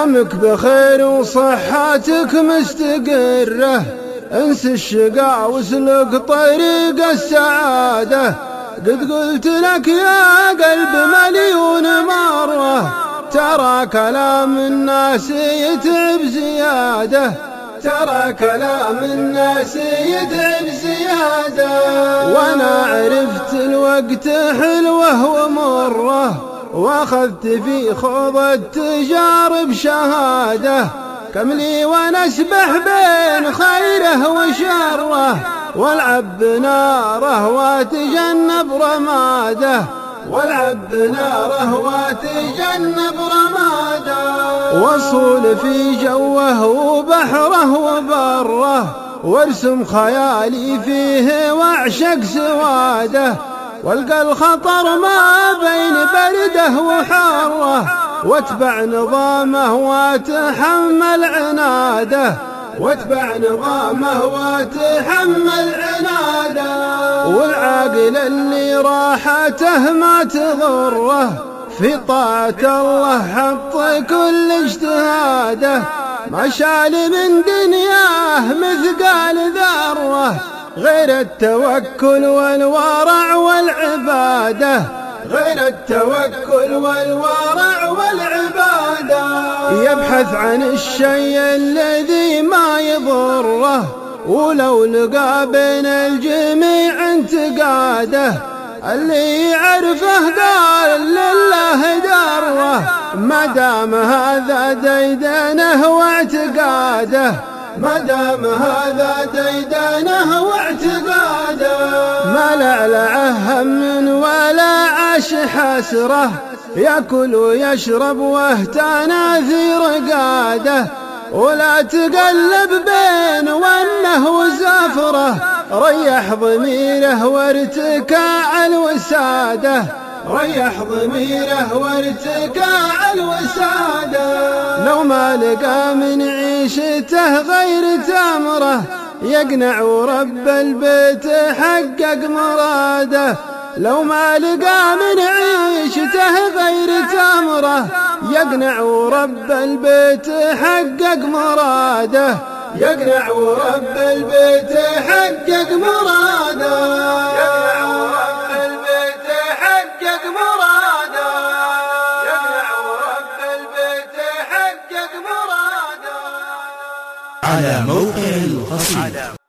دامك بخير وصحتك مستقرة، انس الشقاء واسلك طريق السعادة. قد قلت لك يا قلب مليون مرة، ترى كلام الناس يتعب زيادة، ترى كلام الناس يتعب زيادة. وانا عرفت الوقت حلوه ومره، واخذت في خوض التجارب شهادة. كم لي وانا اسبح بين خيره وشره، والعب بناره واتجنب رماده، والعب بناره واتجنب رماده. واصول في جوه وبحره وبره، وارسم خيالي فيه واعشق سواده. والقى الخطر ما بين برده وحاره، واتبع نظامه واتحمل عناده، واتبع نظامه واتحمل عناده. والعاقل اللي راحته ما تضره، في طاعة الله حط كل اجتهاده. ما شال من دنياه مثقال ذره، غير التوكل والورع والعبادة، غير التوكل والورع والعبادة. يبحث عن الشيء الذي ما يضره، ولو لقى بين الجميع انتقاده. اللي يعرفه قال لله دره، ما دام هذا ديدنه واعتقاده، ما دام هذا ديدنه واعتقاده. ما لعلعه هم ولا عاش حسره، يأكل ويشرب واهتنى في رقاده. ولا تقلب بين وانه وزافره، ريح ضميره وارتكاع الوساده، ريح ضميره وارتكاع الوساده. لو ما لقى من عيشته غير تمره، يقنع ورب البيت حقق مراده. لو ما لقى من عيشته غير تمره، يقنع ورب البيت حقق مراده، يقنع ورب البيت حقق مراده، يقنع ورب البيت حقق مراده، يقنع ورب البيت حقق مراده. على موقع القصيد.